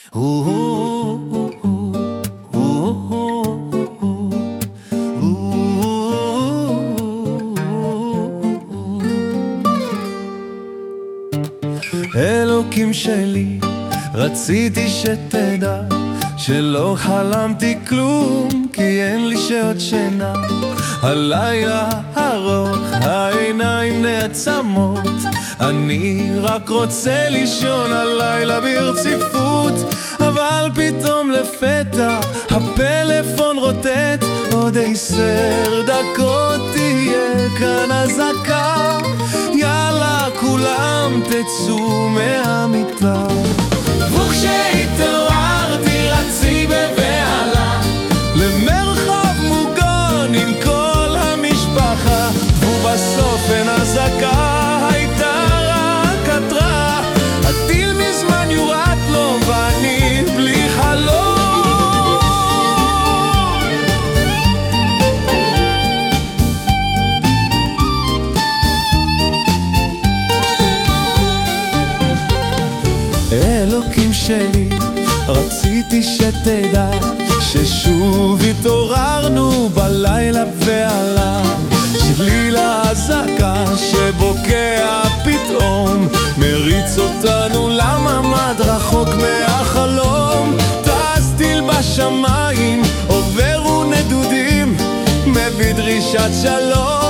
אלוקים שלי, רציתי שתדע שלא חלמתי כלום, כי אין לי שעות שינה. הלילה ארוך, העיניים נעצמות, אני רק רוצה לישון הלילה ברציפות. אבל פתאום לפתע הפלאפון רוטט, עוד 10 דקות תהיה כאן אזעקה, יאללה כולם תצאו מהמיטה. וכשהתעוררתי רצי בבהלה למרחב מוגן עם כל המשפחה, ובסוף אין אזעקה, הייתה רק התראה. הטיל מזמן יורד לו ואני בלי חלום. אלוקים שלי, רציתי שתדע ששוב התעוררנו בלילה ועלה שליל האזעקה שבוקע פתאום, מריץ אותנו לממד רחוק מהחלום. טס טיל בשמיים, עוברו נדודים, מביא דרישת שלום.